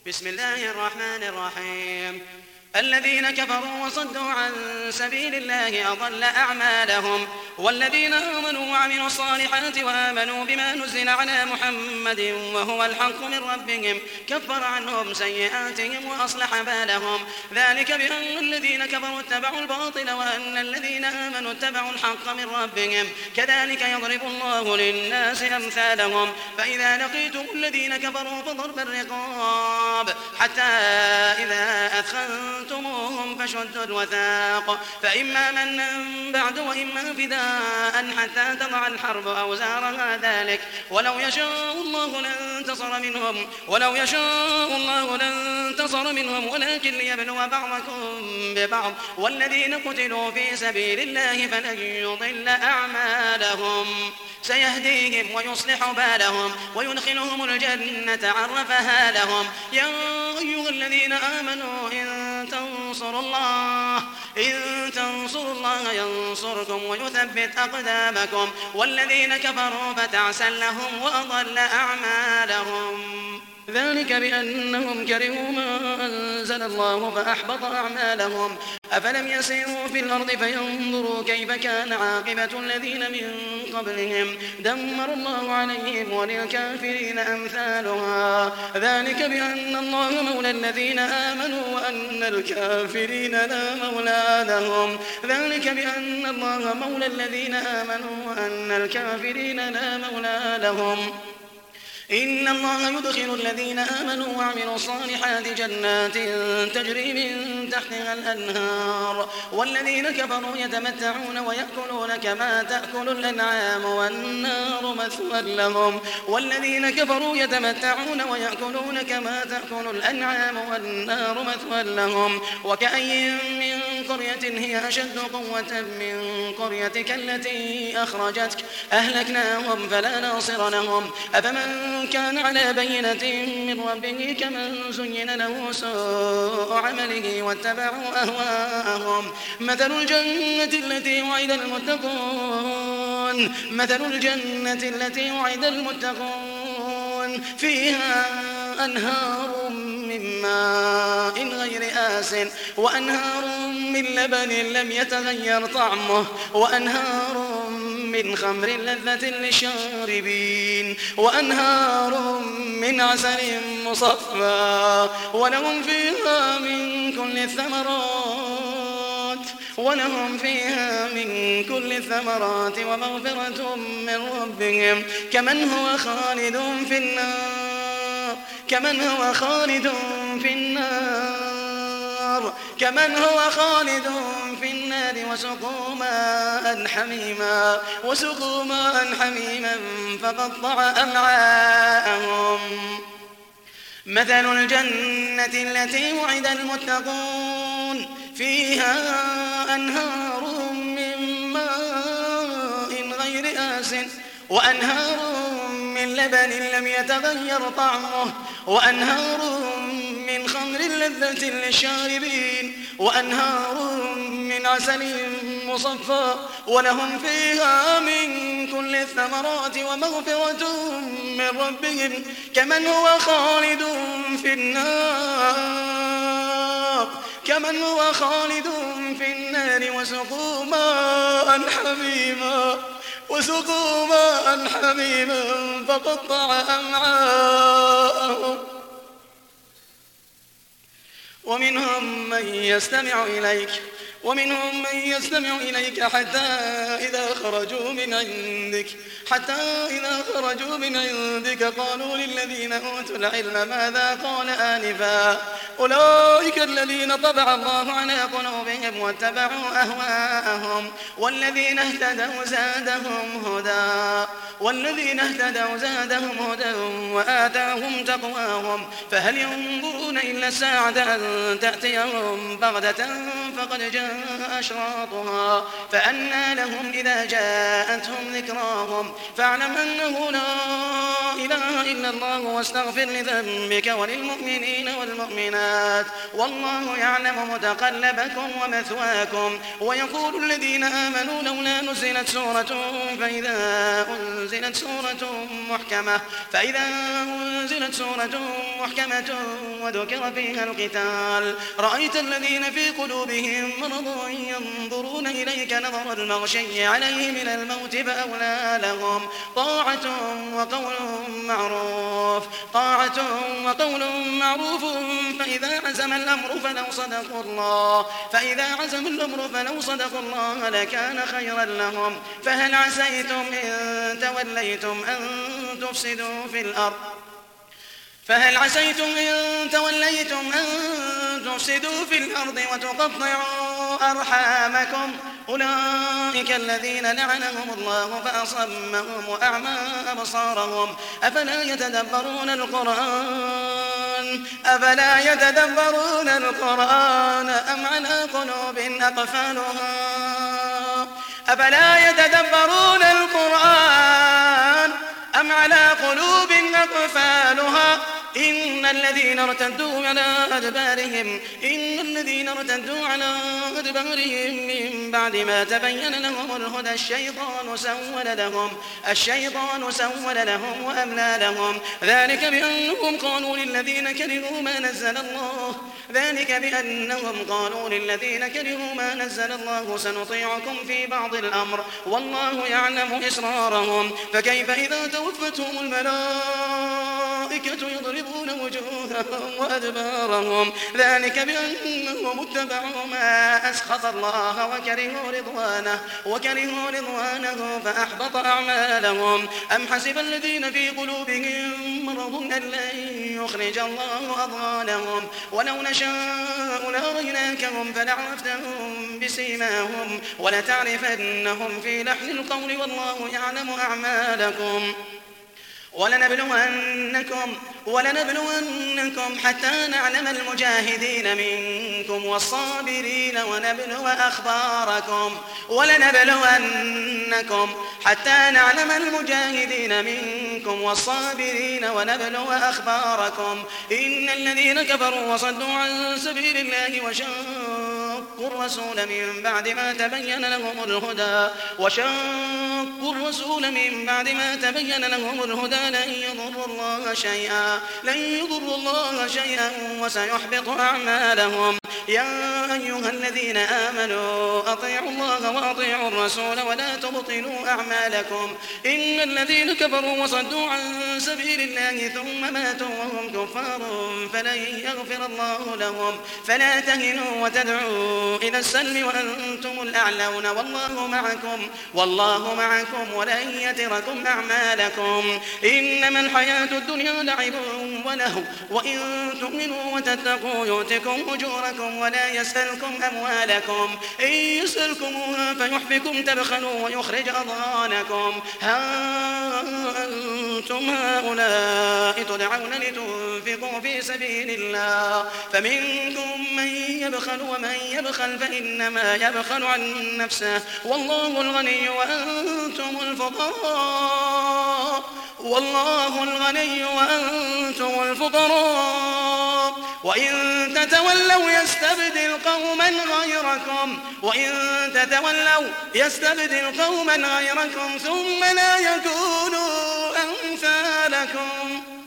بسم الله الرحمن الرحيم. الذين كفروا وصدوا عن سبيل الله أضل أعمالهم. والذين آمنوا وعملوا الصالحات وآمنوا بما نزل على محمد وهو الحق من ربهم كفر عنهم سيئاتهم وأصلح بالهم. ذلك بأن الذين كفروا اتبعوا الباطل وأن الذين آمنوا اتبعوا الحق من ربهم كذلك يضرب الله للناس أمثالهم. فإذا لقيتم الذين كفروا فضرب الرقاب حتى إذا أثخنتموهم فشدوا الوثاق فإما منا بعد وإما فداء حتى تضع الحرب أوزارها ذلك ولو يشاء الله لانتصر منهم ولكن ليبلو بعضكم ببعض. والذين قتلوا في سبيل الله فلن يضل أعمالهم سيهديهم ويصلح بالهم ويدخلهم الجنة عرفها لهم. يا أيها الذين آمنوا إن تنصروا الله ينصركم ويثبت أقدامكم. والذين كفروا فتعسا لهم وأضل أعمالهم. ذلك بأنهم كرهوا ما أنزل الله فأحبط أعمالهم. أفلم يسيروا في الأرض فينظروا كيف كان عاقبة الذين من قبلهم دمر الله عليهم وللكافرين أمثالها. ذلك بأن الله مولى الذين آمنوا وأن الكافرين لا مولى لهم. ذلك بأن الله مولى الذين آمنوا وأن الكافرين لا مولى لهم. إن الله يدخل الذين آمنوا وعملوا الصالحات جنات تجري من تحتها الأنهار. والذين كفروا يتمتعون ويأكلون كما تأكل الأنعام والنار مثوى لهم. والذين كفروا يتمتعون ويأكلون كما تأكل الأنعام والنار مثوى لهم. وكأي من قرية هي أشد قوة من قريتك التي أخرجتك أهلكناهم فلا ناصر لهم. أفمن كان على بينة من ربه كمن زين له سوء عمله واتبعوا أهواءهم. مثل الجنة التي وعد المتقون فيها أنهار من ماء غير آسٍ وأنهار من لبن لم يتغير طعمه وأنهار من خمر لذة للشاربين وأنهار من عسل مصفى ولهم فيها من كل الثمرات ومغفرة من ربهم كمن هو خالد في النار وسقوا ماء حميما فقطع أمعاءهم. مثل الجنة التي وعد المتقون فيها أنهار من ماء غير آسٍ وأنهار من لبن لم يتغير طعمه وأنهار من خمر لذة للشاربين وأنهار من عسل مصفى ولهم فيها من كل الثمرات ومغفرة من ربهم كمن هو خالد في النار وسقوا ماء حميما فقطع أمعاءهم. ومنهم من يستمع إليك حتى إذا خرجوا من عندك قالوا للذين أوتوا العلم ماذا قال آنفا أولئك الذين طبع الله على قلوبهم واتبعوا أهواءهم. والذين اهتدوا زادهم هدى وآتاهم تقواهم. فهل ينظرون إلا الساعة أن تأتيهم بغتة فقد جاء جاء أشراطها فأنى لهم إذا جاءتهم ذكراهم فاعلم أنه لا إله إلا الله واستغفر لذنبك وللمؤمنين والمؤمنات والله يعلم متقلبكم ومثواكم. ويقول الذين آمنوا لولا نزلت سورة فإذا أنزلت سورة محكمة وذكر فيها القتال رأيت الذين في قلوبهم مرض ينظرون إليك نظر المغشي عليه من الموت فأولى لهم طاعة وقول معروف فإذا عزم الأمر فلو صدقوا الله لكان خيرا لهم. فهل عسيتم إن توليتم أن تفسدوا في الأرض وتقطعوا أرحامكم أولئك الذين لعنهم الله فأصمهم وأعمى أبصارهم أفلا يتدبرون القرآن أم على قلوب أقفالها إن الذين ارتدوا على أدبارهم من بعد ما تبين لهم الهدى الشيطان سول لهم وأملى لهم ذلك بأنهم قالوا للذين كرهوا ما نزل الله سنطيعكم في بعض الأمر والله يعلم إسرارهم. فكيف إذا توفتهم الملائكة يضربون وجوههم وأدبارهم ذلك بأنهم اتبعوا ما أسخط الله وكرهوا رضوانه فأحبط أعمالهم. أم حسب الذين في قلوبهم مرض أن لن يخرج الله أضغانهم ولو نشاء لأريناكهم فلعرفتهم بسيماهم ولتعرفنهم في لحن القول والله يعلم أعمالكم. ولنبلونكم حتى نعلم المجاهدين منكم والصابرين ونبلو أخباركم إن الذين كفروا وصدوا عن سبيل الله وشاقوا الرسول من بعد ما تبين لهم الهدى لن يضروا الله شيئا وسيحبط أعمالهم. يا أيها الذين آمنوا أطيعوا الله وأطيعوا الرسول ولا تبطلوا أعمالكم إن الذين كفروا وصدوا عن سبيل الله ثم ماتوا وهم كفار فلن يغفر الله لهم. فلا تهنوا وتدعوا إلى السلم وأنتم الأعلون والله معكم ولن يتركم أعمالكم. إنما الحياة الدنيا لعب ولهو وإن تؤمنوا وتتقوا يؤتكم أجوركم ولا يسألكم أموالكم إن يسألكموها فيحفكم تبخلوا ويخرج أضغانكم. ها أنتم هؤلاء تدعون لتنفقوا في سبيل الله فمنكم من يبخل ومن يبخل فإنما يبخل عن نفسه والله الغني وأنتم الفقراء وإن تتولوا يستبدل قوما غيركم ثم لا يكونوا أمثالكم.